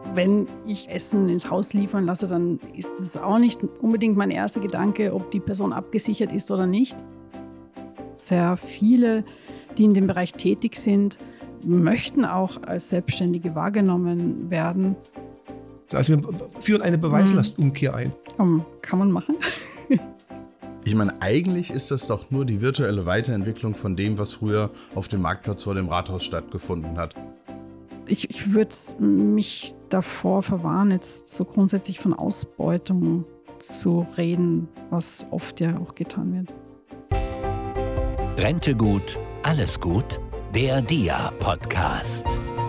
Wenn ich Essen ins Haus liefern lasse, dann ist es auch nicht unbedingt mein erster Gedanke, ob die Person abgesichert ist oder nicht. Sehr viele, die in dem Bereich tätig sind, möchten auch als Selbstständige wahrgenommen werden. Also wir führen eine Beweislastumkehr ein. Kann man machen. Ich meine, eigentlich ist das doch nur die virtuelle Weiterentwicklung von dem, was früher auf dem Marktplatz vor dem Rathaus stattgefunden hat. Ich würde mich davor verwahren, jetzt so grundsätzlich von Ausbeutung zu reden, was oft ja auch getan wird. Rente gut, alles gut? Der DIA-Podcast.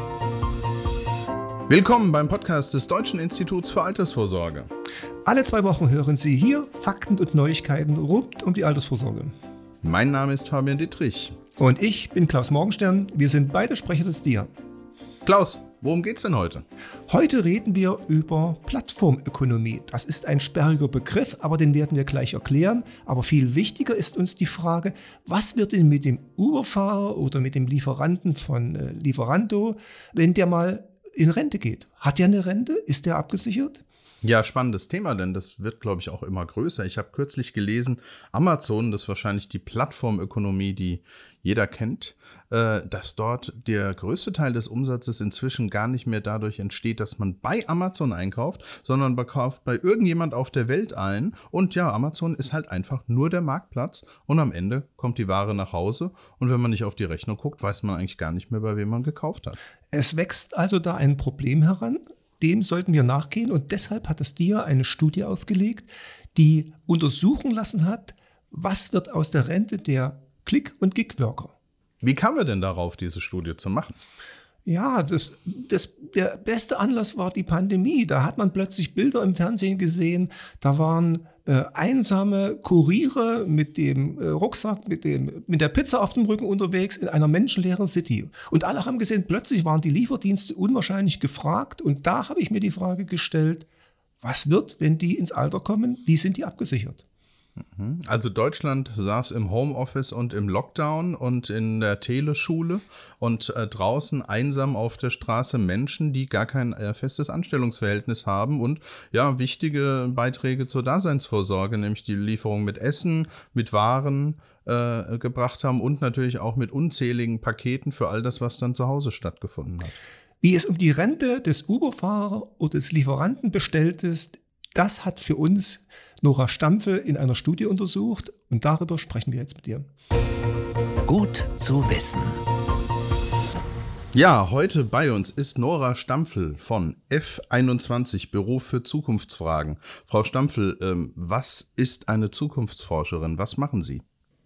Willkommen beim Podcast des Deutschen Instituts für Altersvorsorge. Alle 2 Wochen hören Sie hier Fakten und Neuigkeiten rund um die Altersvorsorge. Mein Name ist Fabian Dittrich. Und ich bin Klaus Morgenstern. Wir sind beide Sprecher des DIA. Klaus, worum geht's denn heute? Heute reden wir über Plattformökonomie. Das ist ein sperriger Begriff, aber den werden wir gleich erklären. Aber viel wichtiger ist uns die Frage, was wird denn mit dem Uber-Fahrer oder mit dem Lieferanten von Lieferando, wenn der mal in Rente geht? Hat der eine Rente? Ist der abgesichert? Ja, spannendes Thema, denn das wird, glaube ich, auch immer größer. Ich habe kürzlich gelesen, Amazon, das ist wahrscheinlich die Plattformökonomie, die jeder kennt, dass dort der größte Teil des Umsatzes inzwischen gar nicht mehr dadurch entsteht, dass man bei Amazon einkauft, sondern man kauft bei irgendjemand auf der Welt ein. Und ja, Amazon ist halt einfach nur der Marktplatz und am Ende kommt die Ware nach Hause. Und wenn man nicht auf die Rechnung guckt, weiß man eigentlich gar nicht mehr, bei wem man gekauft hat. Es wächst also da ein Problem heran. Dem sollten wir nachgehen und deshalb hat das DIA eine Studie aufgelegt, die untersuchen lassen hat, was wird aus der Rente der Click- und Gig-Worker. Wie kamen wir denn darauf, diese Studie zu machen? Ja, der beste Anlass war die Pandemie. Da hat man plötzlich Bilder im Fernsehen gesehen. Da waren einsame Kuriere mit dem Rucksack, mit der Pizza auf dem Rücken unterwegs in einer menschenleeren City. Und alle haben gesehen, plötzlich waren die Lieferdienste unwahrscheinlich gefragt. Und da habe ich mir die Frage gestellt, was wird, wenn die ins Alter kommen? Wie sind die abgesichert? Also Deutschland saß im Homeoffice und im Lockdown und in der Teleschule und draußen einsam auf der Straße Menschen, die gar kein festes Anstellungsverhältnis haben und ja, wichtige Beiträge zur Daseinsvorsorge, nämlich die Lieferung mit Essen, mit Waren gebracht haben und natürlich auch mit unzähligen Paketen für all das, was dann zu Hause stattgefunden hat. Wie es um die Rente des Uber-Fahrers oder des Lieferanten bestellt ist, das hat für uns Nora Stampfel in einer Studie untersucht und darüber sprechen wir jetzt mit dir. Gut zu wissen. Ja, heute bei uns ist Nora Stampfel von F21, Büro für Zukunftsfragen. Frau Stampfel, was ist eine Zukunftsforscherin? Was machen Sie?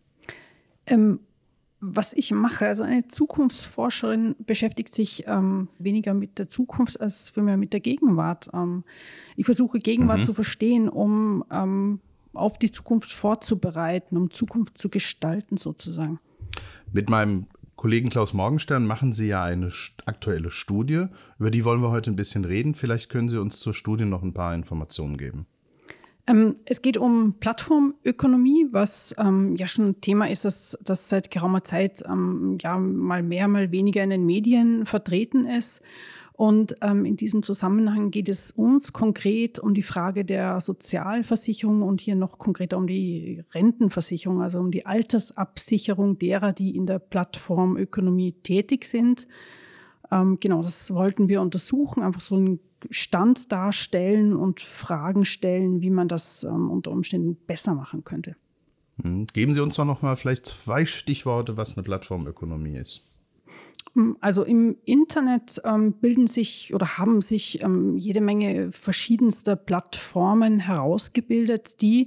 Was ich mache, also eine Zukunftsforscherin beschäftigt sich weniger mit der Zukunft als vielmehr mit der Gegenwart. Ich versuche Gegenwart zu verstehen, um auf die Zukunft vorzubereiten, um Zukunft zu gestalten sozusagen. Mit meinem Kollegen Klaus Morgenstern machen Sie ja eine aktuelle Studie, über die wollen wir heute ein bisschen reden. Vielleicht können Sie uns zur Studie noch ein paar Informationen geben. Es geht um Plattformökonomie, was ja schon ein Thema ist, das seit geraumer Zeit ja mal mehr, mal weniger in den Medien vertreten ist. Und in diesem Zusammenhang geht es uns konkret um die Frage der Sozialversicherung und hier noch konkreter um die Rentenversicherung, also um die Altersabsicherung derer, die in der Plattformökonomie tätig sind. Genau, das wollten wir untersuchen, einfach so einen Stand darstellen und Fragen stellen, wie man das unter Umständen besser machen könnte. Geben Sie uns doch noch mal vielleicht 2 Stichworte, was eine Plattformökonomie ist. Also im Internet bilden sich oder haben sich jede Menge verschiedenster Plattformen herausgebildet, die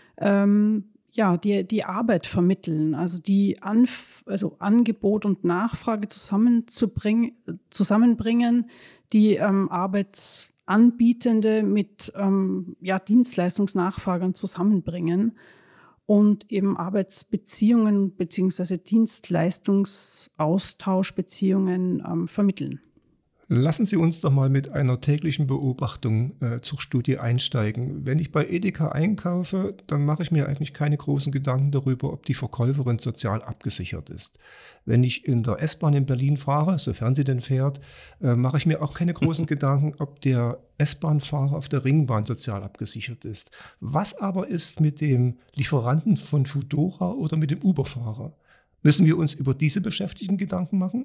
die Arbeit vermitteln, also die Angebot und Nachfrage zusammenbringen, die Arbeitsanbietende mit Dienstleistungsnachfragern zusammenbringen und eben Arbeitsbeziehungen bzw. Dienstleistungsaustauschbeziehungen vermitteln. Lassen Sie uns doch mal mit einer täglichen Beobachtung zur Studie einsteigen. Wenn ich bei Edeka einkaufe, dann mache ich mir eigentlich keine großen Gedanken darüber, ob die Verkäuferin sozial abgesichert ist. Wenn ich in der S-Bahn in Berlin fahre, sofern sie denn fährt, mache ich mir auch keine großen Gedanken, ob der S-Bahn-Fahrer auf der Ringbahn sozial abgesichert ist. Was aber ist mit dem Lieferanten von Foodora oder mit dem Uber-Fahrer? Müssen wir uns über diese Beschäftigten Gedanken machen?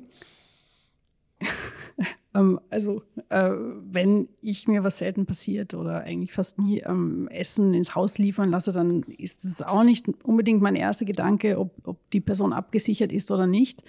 Wenn ich mir was selten passiert oder eigentlich fast nie Essen ins Haus liefern lasse, dann ist es auch nicht unbedingt mein erster Gedanke, ob die Person abgesichert ist oder nicht.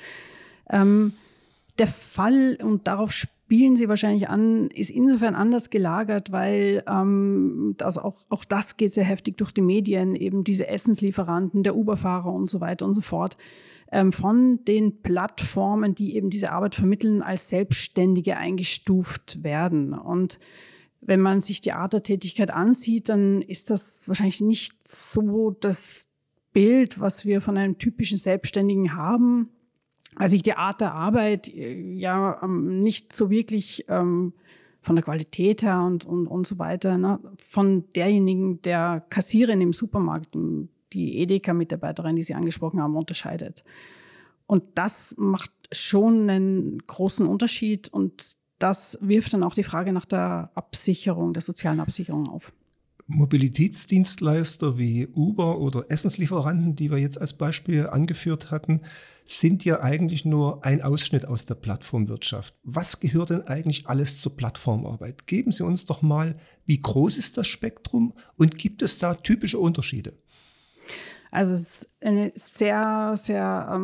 Der Fall, und darauf spielen Sie wahrscheinlich an, ist insofern anders gelagert, weil auch das geht sehr heftig durch die Medien, eben diese Essenslieferanten, der Uber-Fahrer und so weiter und so fort, von den Plattformen, die eben diese Arbeit vermitteln, als Selbstständige eingestuft werden. Und wenn man sich die Art der Tätigkeit ansieht, dann ist das wahrscheinlich nicht so das Bild, was wir von einem typischen Selbstständigen haben. Also die Art der Arbeit nicht so wirklich von der Qualität her und so weiter, ne, von derjenigen, der Kassiererin im Supermarkt, die Edeka-Mitarbeiterin, die Sie angesprochen haben, unterscheidet. Und das macht schon einen großen Unterschied und das wirft dann auch die Frage nach der Absicherung, der sozialen Absicherung auf. Mobilitätsdienstleister wie Uber oder Essenslieferanten, die wir jetzt als Beispiel angeführt hatten, sind ja eigentlich nur ein Ausschnitt aus der Plattformwirtschaft. Was gehört denn eigentlich alles zur Plattformarbeit? Geben Sie uns doch mal, wie groß ist das Spektrum und gibt es da typische Unterschiede? Also es ist eine sehr, sehr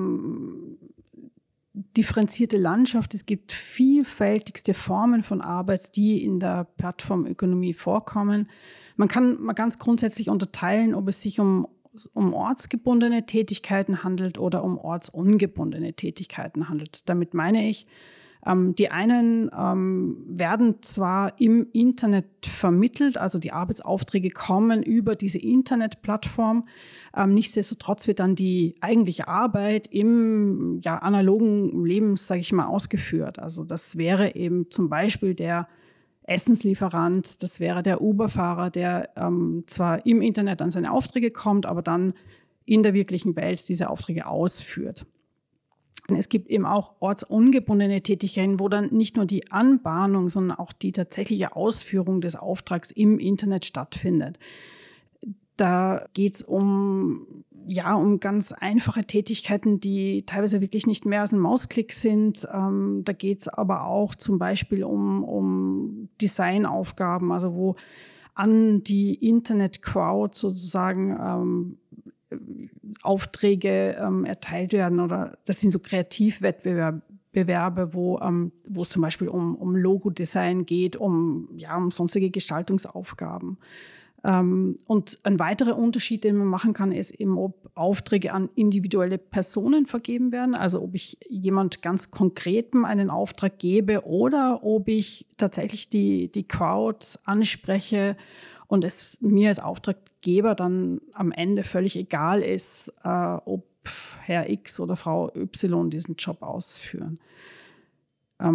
differenzierte Landschaft. Es gibt vielfältigste Formen von Arbeit, die in der Plattformökonomie vorkommen. Man kann mal ganz grundsätzlich unterteilen, ob es sich um ortsgebundene Tätigkeiten handelt oder um ortsungebundene Tätigkeiten handelt. Damit meine ich, die einen werden zwar im Internet vermittelt, also die Arbeitsaufträge kommen über diese Internetplattform, nichtsdestotrotz wird dann die eigentliche Arbeit im analogen Leben, sage ich mal, ausgeführt. Also das wäre eben zum Beispiel der Essenslieferant, das wäre der Uber-Fahrer, der zwar im Internet an seine Aufträge kommt, aber dann in der wirklichen Welt diese Aufträge ausführt. Es gibt eben auch ortsungebundene Tätigkeiten, wo dann nicht nur die Anbahnung, sondern auch die tatsächliche Ausführung des Auftrags im Internet stattfindet. Da geht es um ganz einfache Tätigkeiten, die teilweise wirklich nicht mehr als ein Mausklick sind. Da geht es aber auch zum Beispiel um Designaufgaben, also wo an die Internet-Crowd sozusagen Aufträge erteilt werden, oder das sind so Kreativwettbewerbe, wo es zum Beispiel um Logodesign geht, um sonstige Gestaltungsaufgaben. Und ein weiterer Unterschied, den man machen kann, ist eben, ob Aufträge an individuelle Personen vergeben werden, also ob ich jemand ganz Konkretem einen Auftrag gebe oder ob ich tatsächlich die Crowd anspreche und es mir als Auftraggeber dann am Ende völlig egal ist, ob Herr X oder Frau Y diesen Job ausführen. Da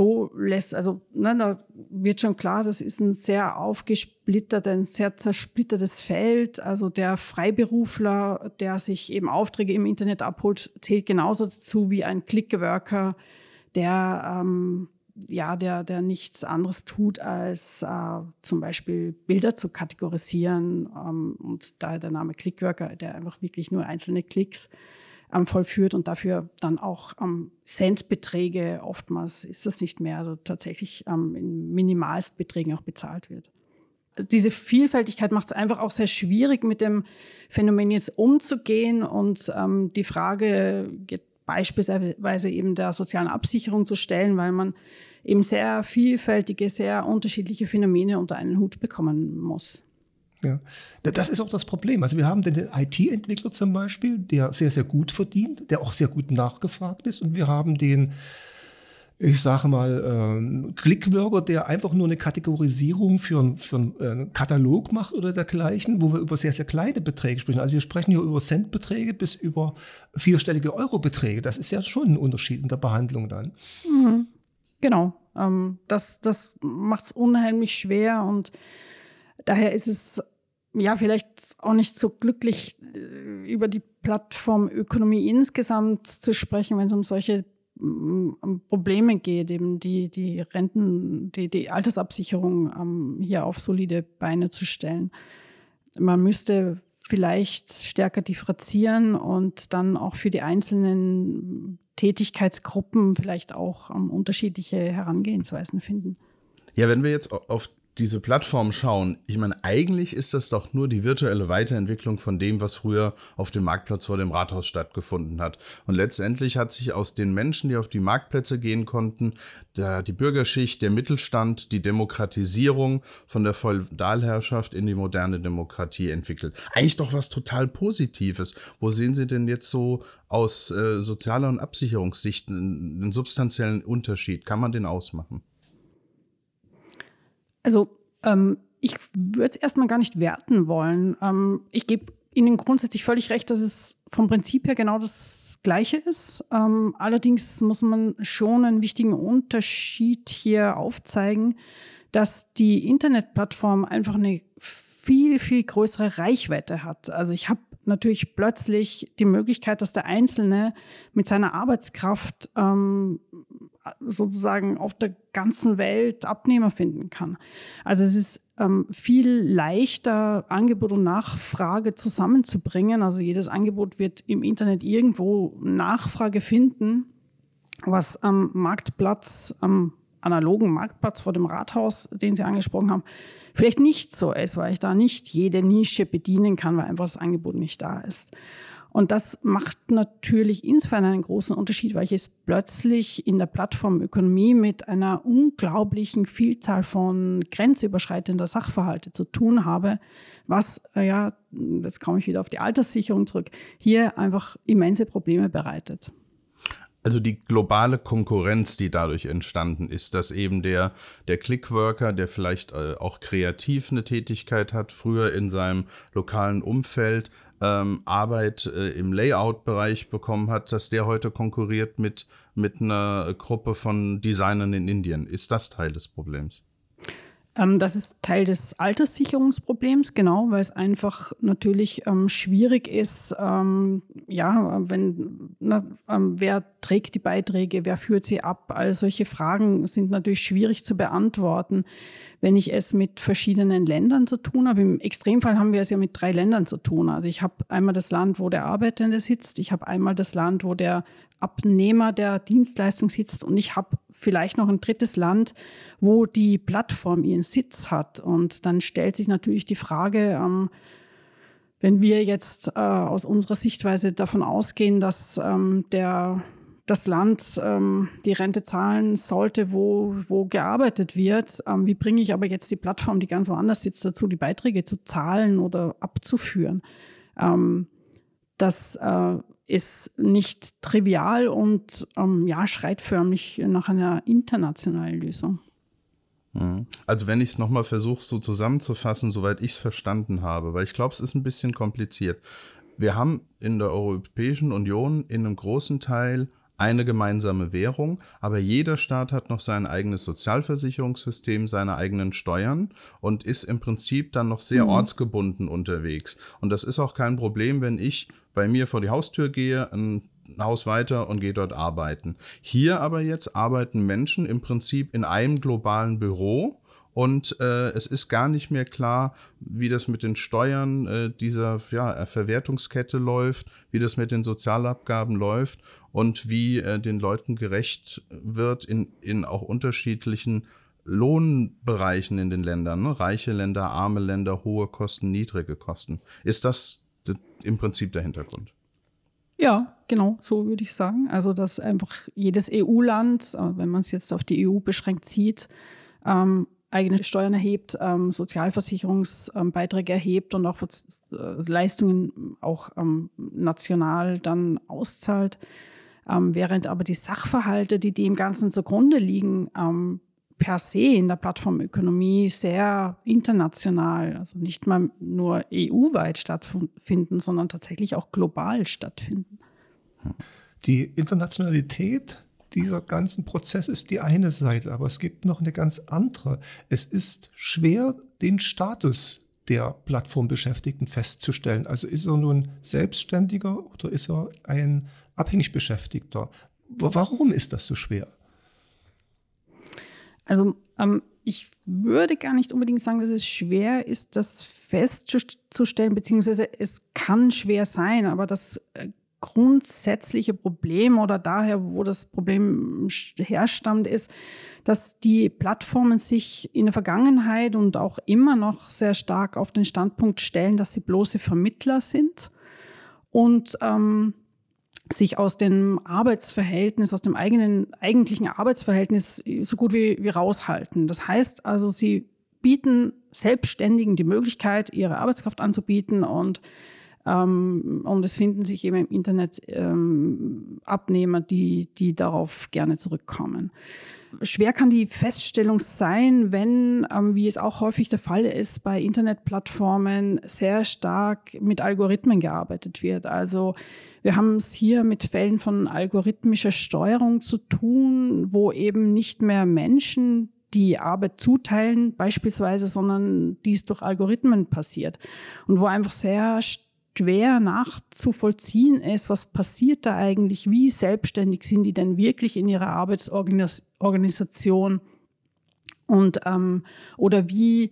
wird schon klar, das ist ein sehr ein sehr zersplittertes Feld. Also der Freiberufler, der sich eben Aufträge im Internet abholt, zählt genauso dazu wie ein Clickworker, der nichts anderes tut, als zum Beispiel Bilder zu kategorisieren. Und daher der Name Clickworker, der einfach wirklich nur einzelne Klicks vollführt und dafür dann auch Centbeträge, oftmals ist das nicht mehr, also tatsächlich in Minimalstbeträgen auch bezahlt wird. Diese Vielfältigkeit macht es einfach auch sehr schwierig, mit dem Phänomen jetzt umzugehen und die Frage beispielsweise eben der sozialen Absicherung zu stellen, weil man eben sehr vielfältige, sehr unterschiedliche Phänomene unter einen Hut bekommen muss. Ja, das ist auch das Problem. Also wir haben den IT-Entwickler zum Beispiel, der sehr, sehr gut verdient, der auch sehr gut nachgefragt ist. Und wir haben den, ich sage mal, Clickworker, der einfach nur eine Kategorisierung für einen Katalog macht oder dergleichen, wo wir über sehr, sehr kleine Beträge sprechen. Also wir sprechen hier über Centbeträge bis über vierstellige Eurobeträge. Das ist ja schon ein Unterschied in der Behandlung dann. Mhm. Genau. Das macht es unheimlich schwer und daher ist es vielleicht auch nicht so glücklich, über die Plattformökonomie insgesamt zu sprechen, wenn es um solche Probleme geht, eben die Renten, die Altersabsicherung hier auf solide Beine zu stellen. Man müsste vielleicht stärker differenzieren und dann auch für die einzelnen Tätigkeitsgruppen vielleicht auch unterschiedliche Herangehensweisen finden. Ja, wenn wir jetzt auf diese Plattform schauen, ich meine, eigentlich ist das doch nur die virtuelle Weiterentwicklung von dem, was früher auf dem Marktplatz vor dem Rathaus stattgefunden hat. Und letztendlich hat sich aus den Menschen, die auf die Marktplätze gehen konnten, die Bürgerschicht, der Mittelstand, die Demokratisierung von der Feudalherrschaft in die moderne Demokratie entwickelt. Eigentlich doch was total Positives. Wo sehen Sie denn jetzt so aus sozialer und Absicherungssicht einen substanziellen Unterschied? Kann man den ausmachen? Also ich würde es erstmal gar nicht werten wollen. Ich gebe Ihnen grundsätzlich völlig recht, dass es vom Prinzip her genau das Gleiche ist. Allerdings muss man schon einen wichtigen Unterschied hier aufzeigen, dass die Internetplattform einfach eine viel, viel größere Reichweite hat. Also ich habe natürlich plötzlich die Möglichkeit, dass der Einzelne mit seiner Arbeitskraft sozusagen auf der ganzen Welt Abnehmer finden kann. Also es ist viel leichter, Angebot und Nachfrage zusammenzubringen. Also jedes Angebot wird im Internet irgendwo Nachfrage finden, was am Marktplatz, am analogen Marktplatz vor dem Rathaus, den Sie angesprochen haben, vielleicht nicht so ist, weil ich da nicht jede Nische bedienen kann, weil einfach das Angebot nicht da ist. Und das macht natürlich insofern einen großen Unterschied, weil ich es plötzlich in der Plattformökonomie mit einer unglaublichen Vielzahl von grenzüberschreitender Sachverhalte zu tun habe, was, jetzt komme ich wieder auf die Alterssicherung zurück, hier einfach immense Probleme bereitet. Also die globale Konkurrenz, die dadurch entstanden ist, dass eben der Clickworker, der vielleicht auch kreativ eine Tätigkeit hat, früher in seinem lokalen Umfeld Arbeit im Layout-Bereich bekommen hat, dass der heute konkurriert mit einer Gruppe von Designern in Indien. Ist das Teil des Problems? Das ist Teil des Alterssicherungsproblems, genau, weil es einfach natürlich schwierig ist, wer trägt die Beiträge, wer führt sie ab? All solche Fragen sind natürlich schwierig zu beantworten, wenn ich es mit verschiedenen Ländern zu tun habe. Im Extremfall haben wir es ja mit 3 Ländern zu tun. Also ich habe einmal das Land, wo der Arbeitende sitzt, ich habe einmal das Land, wo der Abnehmer der Dienstleistung sitzt und ich habe vielleicht noch ein drittes Land, wo die Plattform ihren Sitz hat. Und dann stellt sich natürlich die Frage, wenn wir jetzt aus unserer Sichtweise davon ausgehen, dass das Land die Rente zahlen sollte, wo gearbeitet wird, wie bringe ich aber jetzt die Plattform, die ganz woanders sitzt, dazu, die Beiträge zu zahlen oder abzuführen? Das ist nicht trivial und schreit förmlich nach einer internationalen Lösung. Also wenn ich es nochmal versuche, so zusammenzufassen, soweit ich es verstanden habe, weil ich glaube, es ist ein bisschen kompliziert. Wir haben in der Europäischen Union in einem großen Teil eine gemeinsame Währung, aber jeder Staat hat noch sein eigenes Sozialversicherungssystem, seine eigenen Steuern und ist im Prinzip dann noch sehr ortsgebunden unterwegs. Und das ist auch kein Problem, wenn ich bei mir vor die Haustür gehe, ein Haus weiter und gehe dort arbeiten. Hier aber jetzt arbeiten Menschen im Prinzip in einem globalen Büro. Und es ist gar nicht mehr klar, wie das mit den Steuern dieser Verwertungskette läuft, wie das mit den Sozialabgaben läuft und wie den Leuten gerecht wird in auch unterschiedlichen Lohnbereichen in den Ländern. Ne? Reiche Länder, arme Länder, hohe Kosten, niedrige Kosten. Ist das im Prinzip der Hintergrund? Ja, genau, so würde ich sagen. Also dass einfach jedes EU-Land, wenn man es jetzt auf die EU beschränkt sieht, eigene Steuern erhebt, Sozialversicherungsbeiträge erhebt und auch Leistungen auch national dann auszahlt, während aber die Sachverhalte, die dem Ganzen zugrunde liegen, per se in der Plattformökonomie sehr international, also nicht mal nur EU-weit stattfinden, sondern tatsächlich auch global stattfinden. Die Internationalität dieser ganzen Prozess ist die eine Seite, aber es gibt noch eine ganz andere. Es ist schwer, den Status der Plattformbeschäftigten festzustellen. Also ist er nun Selbstständiger oder ist er ein abhängig Beschäftigter? Warum ist das so schwer? Also ich würde gar nicht unbedingt sagen, dass es schwer ist, das festzustellen, beziehungsweise es kann schwer sein, aber das grundsätzliche Problem oder daher, wo das Problem herstammt, ist, dass die Plattformen sich in der Vergangenheit und auch immer noch sehr stark auf den Standpunkt stellen, dass sie bloße Vermittler sind und sich aus dem Arbeitsverhältnis, aus dem eigentlichen Arbeitsverhältnis so gut wie raushalten. Das heißt also, sie bieten Selbstständigen die Möglichkeit, ihre Arbeitskraft anzubieten und es finden sich eben im Internet Abnehmer, die darauf gerne zurückkommen. Schwer kann die Feststellung sein, wenn, wie es auch häufig der Fall ist, bei Internetplattformen sehr stark mit Algorithmen gearbeitet wird. Also wir haben es hier mit Fällen von algorithmischer Steuerung zu tun, wo eben nicht mehr Menschen die Arbeit zuteilen beispielsweise, sondern dies durch Algorithmen passiert. Und wo einfach sehr schwer nachzuvollziehen ist, was passiert da eigentlich, wie selbstständig sind die denn wirklich in ihrer Arbeitsorganisation und oder wie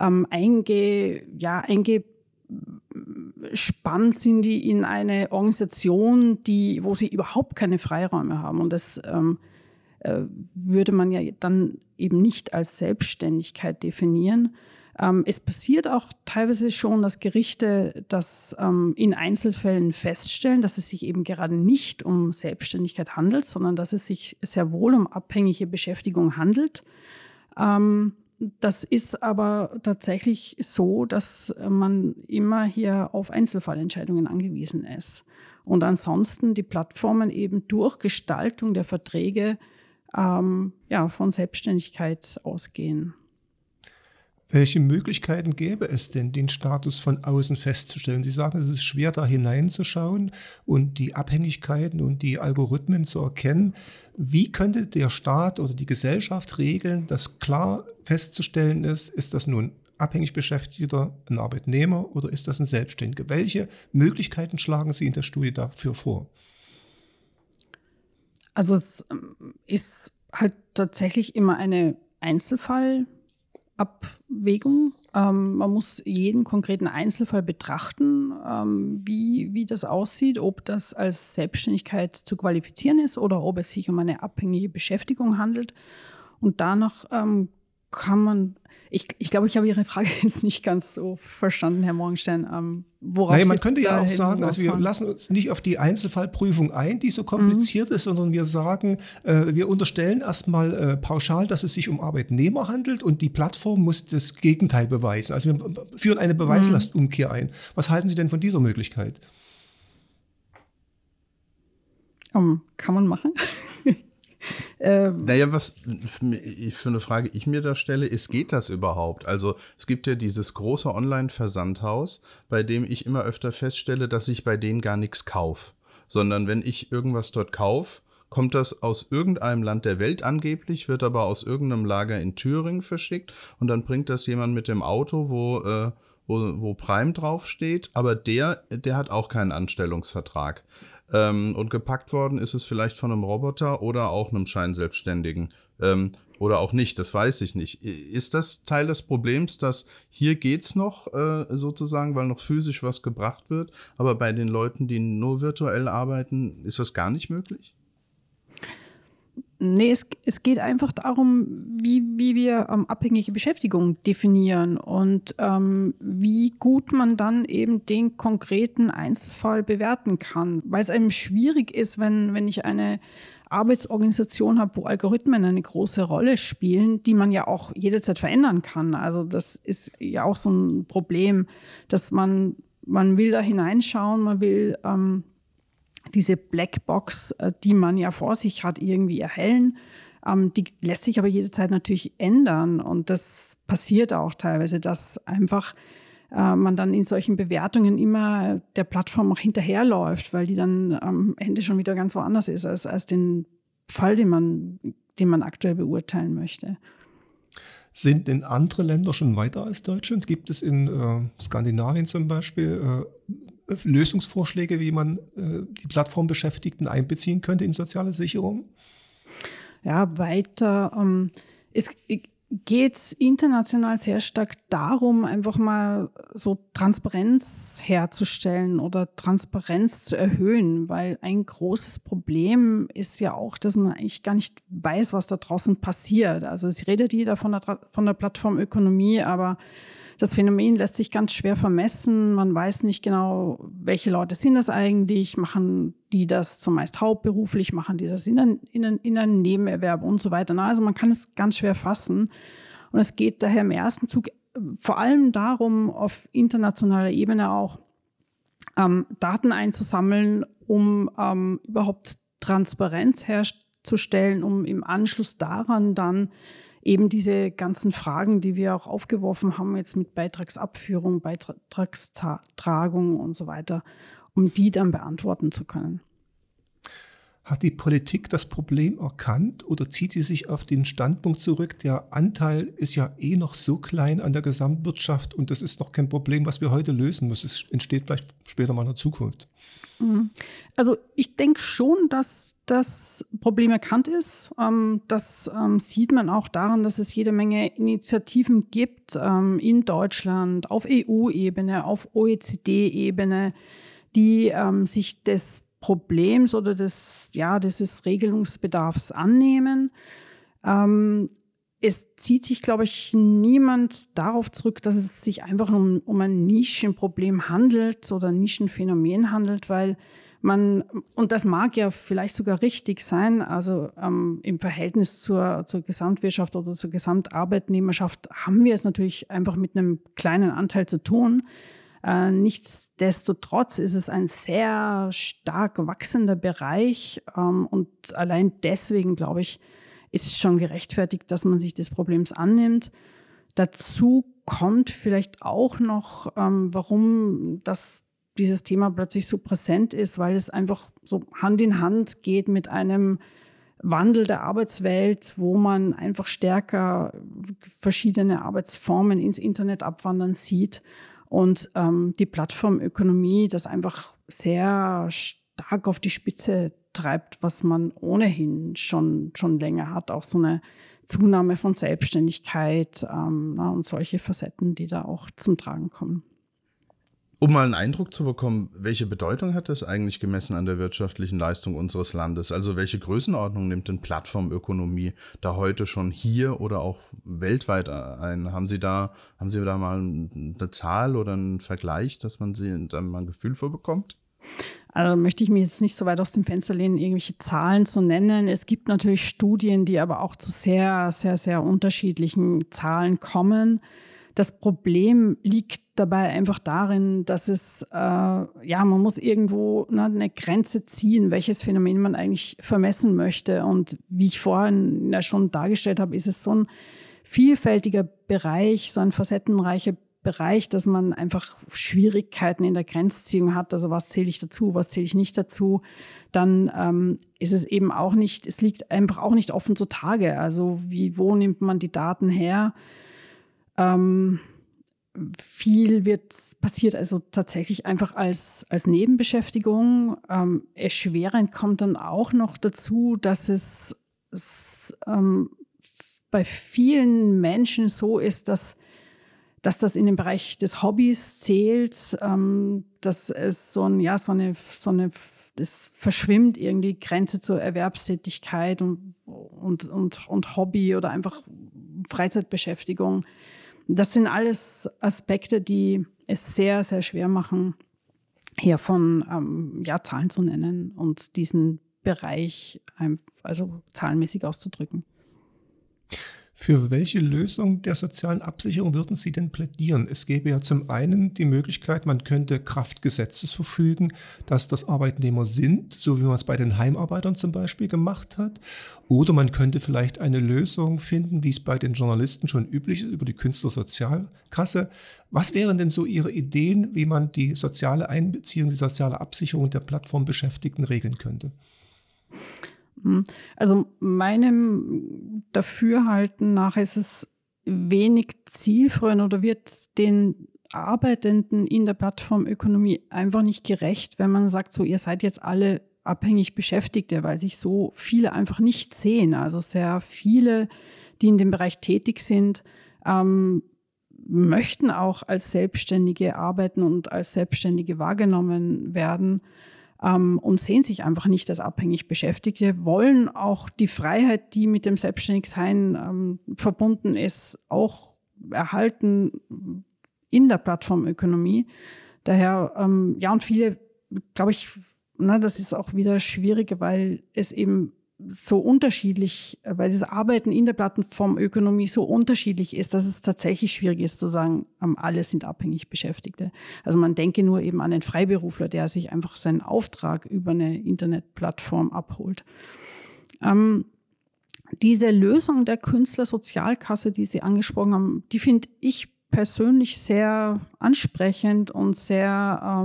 eingespannt sind die in eine Organisation, wo sie überhaupt keine Freiräume haben. Und das würde man ja dann eben nicht als Selbstständigkeit definieren. Es passiert auch teilweise schon, dass Gerichte das in Einzelfällen feststellen, dass es sich eben gerade nicht um Selbstständigkeit handelt, sondern dass es sich sehr wohl um abhängige Beschäftigung handelt. Das ist aber tatsächlich so, dass man immer hier auf Einzelfallentscheidungen angewiesen ist. Und ansonsten die Plattformen eben durch Gestaltung der Verträge von Selbstständigkeit ausgehen. Welche Möglichkeiten gäbe es denn, den Status von außen festzustellen? Sie sagen, es ist schwer, da hineinzuschauen und die Abhängigkeiten und die Algorithmen zu erkennen. Wie könnte der Staat oder die Gesellschaft regeln, dass klar festzustellen ist das nun abhängig Beschäftigter, ein Arbeitnehmer oder ist das ein Selbstständiger? Welche Möglichkeiten schlagen Sie in der Studie dafür vor? Also es ist halt tatsächlich immer eine Einzelfallabwägung. Man muss jeden konkreten Einzelfall betrachten, wie das aussieht, ob das als Selbstständigkeit zu qualifizieren ist oder ob es sich um eine abhängige Beschäftigung handelt. Und danach kann man, ich glaube, ich habe Ihre Frage jetzt nicht ganz so verstanden, Herr Morgenstern. Man könnte ja auch sagen, also wir lassen uns nicht auf die Einzelfallprüfung ein, die so kompliziert ist, sondern wir sagen, wir unterstellen erstmal pauschal, dass es sich um Arbeitnehmer handelt und die Plattform muss das Gegenteil beweisen. Also wir führen eine Beweislastumkehr ein. Was halten Sie denn von dieser Möglichkeit? Kann man machen. Was für eine Frage ich mir da stelle, ist, geht das überhaupt? Also es gibt ja dieses große Online-Versandhaus, bei dem ich immer öfter feststelle, dass ich bei denen gar nichts kaufe, sondern wenn ich irgendwas dort kaufe, kommt das aus irgendeinem Land der Welt angeblich, wird aber aus irgendeinem Lager in Thüringen verschickt und dann bringt das jemand mit dem Auto, wo Prime draufsteht, aber der hat auch keinen Anstellungsvertrag. Und gepackt worden ist es vielleicht von einem Roboter oder auch einem Scheinselbstständigen. Oder auch nicht, das weiß ich nicht. Ist das Teil des Problems, dass hier geht's noch sozusagen, weil noch physisch was gebracht wird, aber bei den Leuten, die nur virtuell arbeiten, ist das gar nicht möglich? Nee, es geht einfach darum, wie wir abhängige Beschäftigung definieren und wie gut man dann eben den konkreten Einzelfall bewerten kann. Weil es einem schwierig ist, wenn ich eine Arbeitsorganisation habe, wo Algorithmen eine große Rolle spielen, die man ja auch jederzeit verändern kann. Also das ist ja auch so ein Problem, dass man will da hineinschauen, man will diese Blackbox, die man ja vor sich hat, irgendwie erhellen. Die lässt sich aber jederzeit natürlich ändern. Und das passiert auch teilweise, dass einfach man dann in solchen Bewertungen immer der Plattform auch hinterherläuft, weil die dann am Ende schon wieder ganz woanders ist als den Fall, den man aktuell beurteilen möchte. Sind denn andere Länder schon weiter als Deutschland? Gibt es in Skandinavien zum Beispiel Lösungsvorschläge, wie man die Plattformbeschäftigten einbeziehen könnte in soziale Sicherung? Ja, weiter. Es geht international sehr stark darum, einfach mal so Transparenz herzustellen oder Transparenz zu erhöhen, weil ein großes Problem ist ja auch, dass man eigentlich gar nicht weiß, was da draußen passiert. Also es redet jeder von der Plattformökonomie, aber das Phänomen lässt sich ganz schwer vermessen. Man weiß nicht genau, welche Leute sind das eigentlich, machen die das zumeist hauptberuflich, machen die das in einem Nebenerwerb und so weiter. Also man kann es ganz schwer fassen. Und es geht daher im ersten Zug vor allem darum, auf internationaler Ebene auch Daten einzusammeln, um überhaupt Transparenz herzustellen, um im Anschluss daran dann eben diese ganzen Fragen, die wir auch aufgeworfen haben, jetzt mit Beitragsabführung, Beitragstragung und so weiter, um die dann beantworten zu können. Hat die Politik das Problem erkannt oder zieht sie sich auf den Standpunkt zurück, der Anteil ist ja noch so klein an der Gesamtwirtschaft und das ist noch kein Problem, was wir heute lösen müssen. Es entsteht vielleicht später mal in der Zukunft. Also ich denke schon, dass das Problem erkannt ist. Das sieht man auch daran, dass es jede Menge Initiativen gibt in Deutschland, auf EU-Ebene, auf OECD-Ebene, die sich des Problems oder des Regelungsbedarfs annehmen. Es zieht sich, glaube ich, niemand darauf zurück, dass es sich einfach um ein Nischenproblem handelt oder ein Nischenphänomen handelt, weil und das mag ja vielleicht sogar richtig sein, also im Verhältnis zur Gesamtwirtschaft oder zur Gesamtarbeitnehmerschaft haben wir es natürlich einfach mit einem kleinen Anteil zu tun. Nichtsdestotrotz ist es ein sehr stark wachsender Bereich und allein deswegen, glaube ich, ist es schon gerechtfertigt, dass man sich des Problems annimmt. Dazu kommt vielleicht auch noch, warum dieses Thema plötzlich so präsent ist, weil es einfach so Hand in Hand geht mit einem Wandel der Arbeitswelt, wo man einfach stärker verschiedene Arbeitsformen ins Internet abwandern sieht. Und die Plattformökonomie das einfach sehr stark auf die Spitze treibt, was man ohnehin schon länger hat. Auch so eine Zunahme von Selbstständigkeit und solche Facetten, die da auch zum Tragen kommen. Um mal einen Eindruck zu bekommen, welche Bedeutung hat das eigentlich gemessen an der wirtschaftlichen Leistung unseres Landes? Also welche Größenordnung nimmt denn Plattformökonomie da heute schon hier oder auch weltweit ein? Haben Sie da mal eine Zahl oder einen Vergleich, dass man da mal ein Gefühl für bekommt? Also möchte ich mich jetzt nicht so weit aus dem Fenster lehnen, irgendwelche Zahlen zu nennen. Es gibt natürlich Studien, die aber auch zu sehr, sehr, sehr unterschiedlichen Zahlen kommen. Das Problem liegt dabei einfach darin, dass man muss irgendwo eine Grenze ziehen, welches Phänomen man eigentlich vermessen möchte. Und wie ich vorhin ja schon dargestellt habe, ist es so ein vielfältiger Bereich, so ein facettenreicher Bereich, dass man einfach Schwierigkeiten in der Grenzziehung hat. Also was zähle ich dazu, was zähle ich nicht dazu? Dann ist es eben auch nicht, es liegt einfach auch nicht offen zutage. Also wo nimmt man die Daten her? Viel passiert also tatsächlich einfach als Nebenbeschäftigung. Erschwerend kommt dann auch noch dazu, dass es bei vielen Menschen so ist, dass das in den Bereich des Hobbys zählt, dass es das verschwimmt irgendwie Grenze zur Erwerbstätigkeit und Hobby oder einfach Freizeitbeschäftigung. Das sind alles Aspekte, die es sehr, sehr schwer machen, hier von Zahlen zu nennen und diesen Bereich also zahlenmäßig auszudrücken. Für welche Lösung der sozialen Absicherung würden Sie denn plädieren? Es gäbe ja zum einen die Möglichkeit, man könnte Kraft Gesetzes verfügen, dass das Arbeitnehmer sind, so wie man es bei den Heimarbeitern zum Beispiel gemacht hat. Oder man könnte vielleicht eine Lösung finden, wie es bei den Journalisten schon üblich ist, über die Künstlersozialkasse. Was wären denn so Ihre Ideen, wie man die soziale Einbeziehung, die soziale Absicherung der Plattformbeschäftigten regeln könnte? Also meinem Dafürhalten nach ist es wenig zielführend oder wird den Arbeitenden in der Plattformökonomie einfach nicht gerecht, wenn man sagt, so ihr seid jetzt alle abhängig Beschäftigte, weil sich so viele einfach nicht sehen. Also sehr viele, die in dem Bereich tätig sind, möchten auch als Selbstständige arbeiten und als Selbstständige wahrgenommen werden und sehen sich einfach nicht als abhängig Beschäftigte, wollen auch die Freiheit, die mit dem Selbstständigsein verbunden ist, auch erhalten in der Plattformökonomie. Daher, und viele, glaube ich, das ist auch wieder schwieriger, weil es eben so unterschiedlich, weil das Arbeiten in der Plattformökonomie so unterschiedlich ist, dass es tatsächlich schwierig ist zu sagen, alle sind abhängig Beschäftigte. Also man denke nur eben an den Freiberufler, der sich einfach seinen Auftrag über eine Internetplattform abholt. Diese Lösung der Künstlersozialkasse, die Sie angesprochen haben, die finde ich persönlich sehr ansprechend und sehr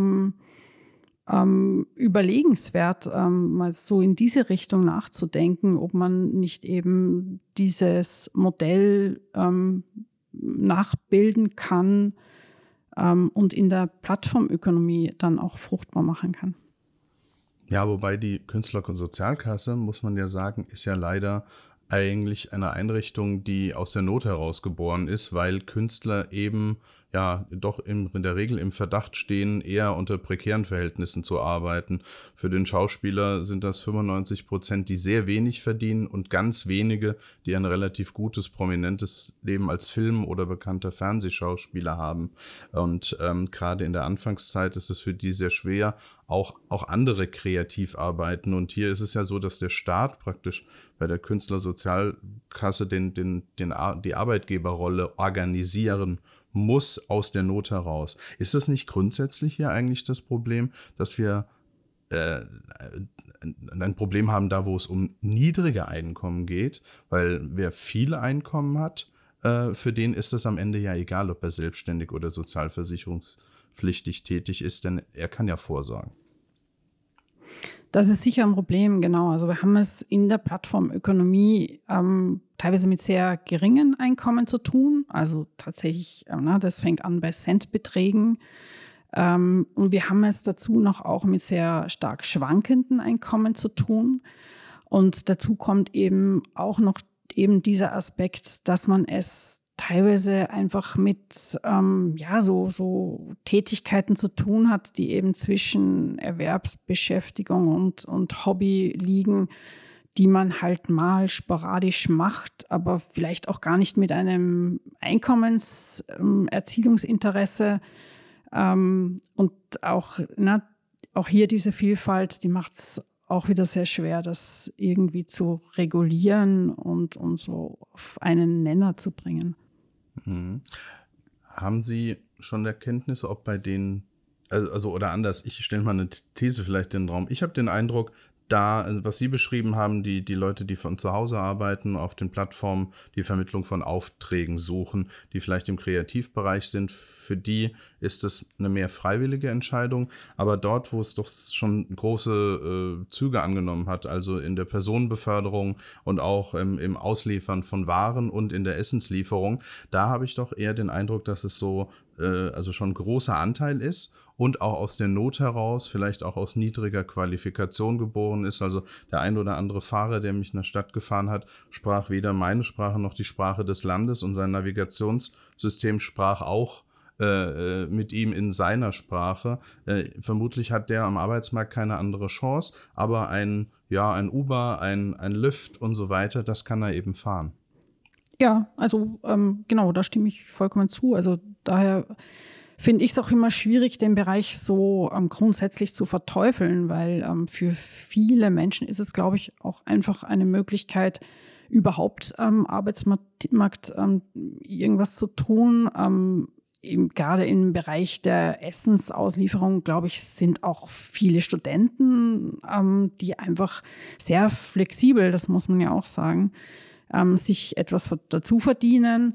überlegenswert, mal so in diese Richtung nachzudenken, ob man nicht eben dieses Modell nachbilden kann und in der Plattformökonomie dann auch fruchtbar machen kann. Ja, wobei die Künstlersozialkasse, muss man ja sagen, ist ja leider eigentlich eine Einrichtung, die aus der Not heraus geboren ist, weil Künstler eben ja doch in der Regel im Verdacht stehen, eher unter prekären Verhältnissen zu arbeiten. Für den Schauspieler sind das 95%, die sehr wenig verdienen und ganz wenige, die ein relativ gutes, prominentes Leben als Film- oder bekannter Fernsehschauspieler haben. Und gerade in der Anfangszeit ist es für die sehr schwer, auch andere kreativ arbeiten. Und hier ist es ja so, dass der Staat praktisch bei der Künstlersozialkasse die Arbeitgeberrolle organisieren muss aus der Not heraus. Ist das nicht grundsätzlich hier eigentlich das Problem, dass wir ein Problem haben da, wo es um niedrige Einkommen geht? Weil wer viele Einkommen hat, für den ist es am Ende ja egal, ob er selbstständig oder sozialversicherungspflichtig tätig ist, denn er kann ja vorsorgen. Das ist sicher ein Problem, genau. Also wir haben es in der Plattformökonomie teilweise mit sehr geringen Einkommen zu tun. Also tatsächlich, das fängt an bei Centbeträgen. Und wir haben es dazu noch auch mit sehr stark schwankenden Einkommen zu tun. Und dazu kommt eben auch noch eben dieser Aspekt, dass man es teilweise einfach mit so Tätigkeiten zu tun hat, die eben zwischen Erwerbsbeschäftigung und Hobby liegen, die man halt mal sporadisch macht, aber vielleicht auch gar nicht mit einem Einkommenserzielungsinteresse. Und auch hier diese Vielfalt, die macht es auch wieder sehr schwer, das irgendwie zu regulieren und so auf einen Nenner zu bringen. Mhm. Haben Sie schon Erkenntnisse, ob bei denen, also oder anders, ich stelle mal eine These vielleicht in den Raum. Ich habe den Eindruck, da, was Sie beschrieben haben, die Leute, die von zu Hause arbeiten, auf den Plattformen die Vermittlung von Aufträgen suchen, die vielleicht im Kreativbereich sind, für die ist es eine mehr freiwillige Entscheidung. Aber dort, wo es doch schon große Züge angenommen hat, also in der Personenbeförderung und auch im Ausliefern von Waren und in der Essenslieferung, da habe ich doch eher den Eindruck, dass es so also schon ein großer Anteil ist und auch aus der Not heraus, vielleicht auch aus niedriger Qualifikation geboren ist. Also der ein oder andere Fahrer, der mich in der Stadt gefahren hat, sprach weder meine Sprache noch die Sprache des Landes und sein Navigationssystem sprach auch mit ihm in seiner Sprache. Vermutlich hat der am Arbeitsmarkt keine andere Chance, aber ein Uber, ein Lyft und so weiter, das kann er eben fahren. Ja, also genau, da stimme ich vollkommen zu. Also daher finde ich es auch immer schwierig, den Bereich so grundsätzlich zu verteufeln, weil für viele Menschen ist es, glaube ich, auch einfach eine Möglichkeit, überhaupt am Arbeitsmarkt irgendwas zu tun. Gerade im Bereich der Essensauslieferung, glaube ich, sind auch viele Studenten, die einfach sehr flexibel, das muss man ja auch sagen, sich etwas dazu verdienen.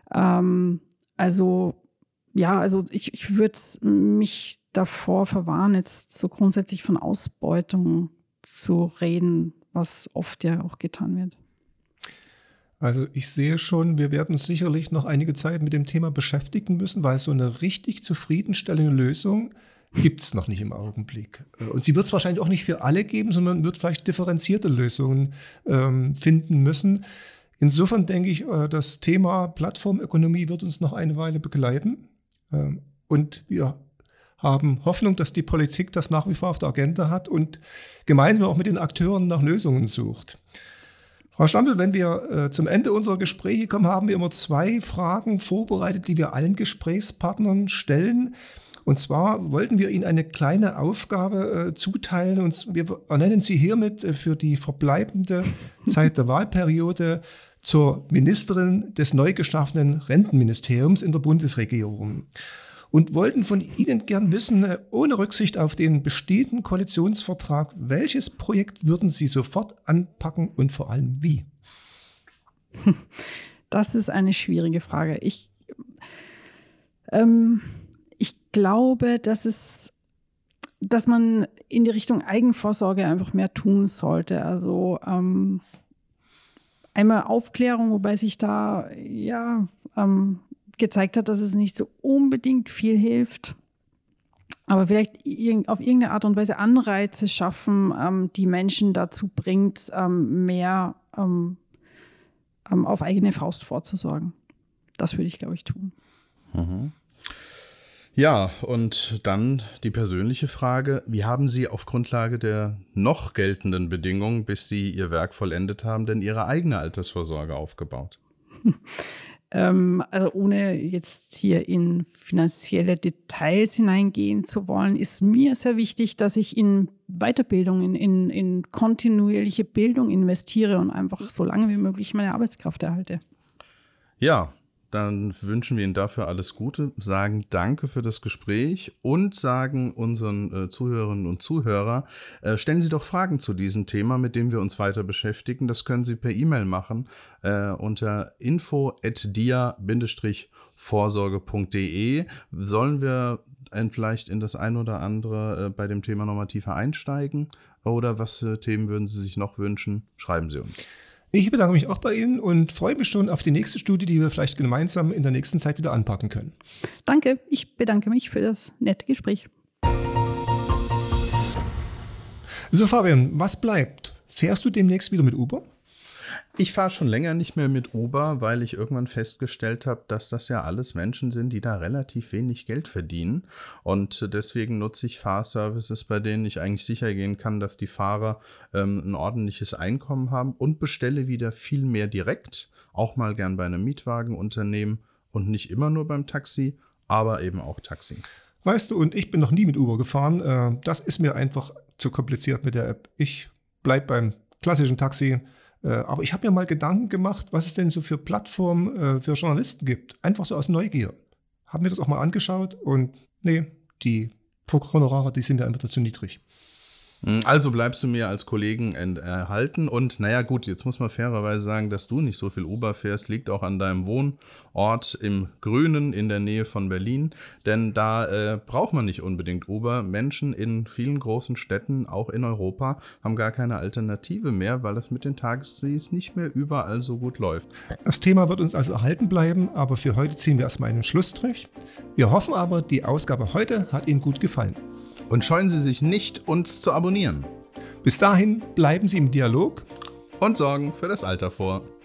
Also ich würde mich davor verwahren, jetzt so grundsätzlich von Ausbeutung zu reden, was oft ja auch getan wird. Also ich sehe schon, wir werden uns sicherlich noch einige Zeit mit dem Thema beschäftigen müssen, weil so eine richtig zufriedenstellende Lösung gibt es noch nicht im Augenblick. Und sie wird es wahrscheinlich auch nicht für alle geben, sondern man wird vielleicht differenzierte Lösungen finden müssen. Insofern denke ich, das Thema Plattformökonomie wird uns noch eine Weile begleiten. Und wir haben Hoffnung, dass die Politik das nach wie vor auf der Agenda hat und gemeinsam auch mit den Akteuren nach Lösungen sucht. Frau Stampel, wenn wir zum Ende unserer Gespräche kommen, haben wir immer 2 Fragen vorbereitet, die wir allen Gesprächspartnern stellen. Und zwar wollten wir Ihnen eine kleine Aufgabe zuteilen und wir ernennen Sie hiermit für die verbleibende Zeit der Wahlperiode zur Ministerin des neu geschaffenen Rentenministeriums in der Bundesregierung. Und wollten von Ihnen gern wissen, ohne Rücksicht auf den bestehenden Koalitionsvertrag, welches Projekt würden Sie sofort anpacken und vor allem wie? Das ist eine schwierige Frage. Ich glaube, dass man in die Richtung Eigenvorsorge einfach mehr tun sollte. Also einmal Aufklärung, wobei sich da gezeigt hat, dass es nicht so unbedingt viel hilft. Aber vielleicht auf irgendeine Art und Weise Anreize schaffen, die Menschen dazu bringt, mehr auf eigene Faust vorzusorgen. Das würde ich, glaube ich, tun. Mhm. Ja, und dann die persönliche Frage, wie haben Sie auf Grundlage der noch geltenden Bedingungen, bis Sie Ihr Werk vollendet haben, denn Ihre eigene Altersvorsorge aufgebaut? Also ohne jetzt hier in finanzielle Details hineingehen zu wollen, ist mir sehr wichtig, dass ich in Weiterbildung, in kontinuierliche Bildung investiere und einfach so lange wie möglich meine Arbeitskraft erhalte. Ja, dann wünschen wir Ihnen dafür alles Gute, sagen Danke für das Gespräch und sagen unseren Zuhörerinnen und Zuhörern, stellen Sie doch Fragen zu diesem Thema, mit dem wir uns weiter beschäftigen. Das können Sie per E-Mail machen unter info@dia-vorsorge.de. Sollen wir vielleicht in das ein oder andere bei dem Thema nochmal tiefer einsteigen? Oder was für Themen würden Sie sich noch wünschen? Schreiben Sie uns. Ich bedanke mich auch bei Ihnen und freue mich schon auf die nächste Studie, die wir vielleicht gemeinsam in der nächsten Zeit wieder anpacken können. Danke, ich bedanke mich für das nette Gespräch. So Fabian, was bleibt? Fährst du demnächst wieder mit Uber? Ich fahre schon länger nicht mehr mit Uber, weil ich irgendwann festgestellt habe, dass das ja alles Menschen sind, die da relativ wenig Geld verdienen. Und deswegen nutze ich Fahrservices, bei denen ich eigentlich sicher gehen kann, dass die Fahrer ein ordentliches Einkommen haben und bestelle wieder viel mehr direkt, auch mal gern bei einem Mietwagenunternehmen und nicht immer nur beim Taxi, aber eben auch Taxi. Weißt du, und ich bin noch nie mit Uber gefahren. Das ist mir einfach zu kompliziert mit der App. Ich bleibe beim klassischen Taxi. Aber ich habe mir mal Gedanken gemacht, was es denn so für Plattformen für Journalisten gibt. Einfach so aus Neugier. Haben mir das auch mal angeschaut und nee, die Honorare, die sind ja einfach dazu niedrig. Also bleibst du mir als Kollegen erhalten und naja gut, jetzt muss man fairerweise sagen, dass du nicht so viel Uber fährst, liegt auch an deinem Wohnort im Grünen in der Nähe von Berlin, denn da braucht man nicht unbedingt Uber. Menschen in vielen großen Städten, auch in Europa, haben gar keine Alternative mehr, weil das mit den Taxis nicht mehr überall so gut läuft. Das Thema wird uns also erhalten bleiben, aber für heute ziehen wir erstmal einen Schlussstrich. Wir hoffen aber, die Ausgabe heute hat Ihnen gut gefallen. Und scheuen Sie sich nicht, uns zu abonnieren. Bis dahin bleiben Sie im Dialog und sorgen für das Alter vor.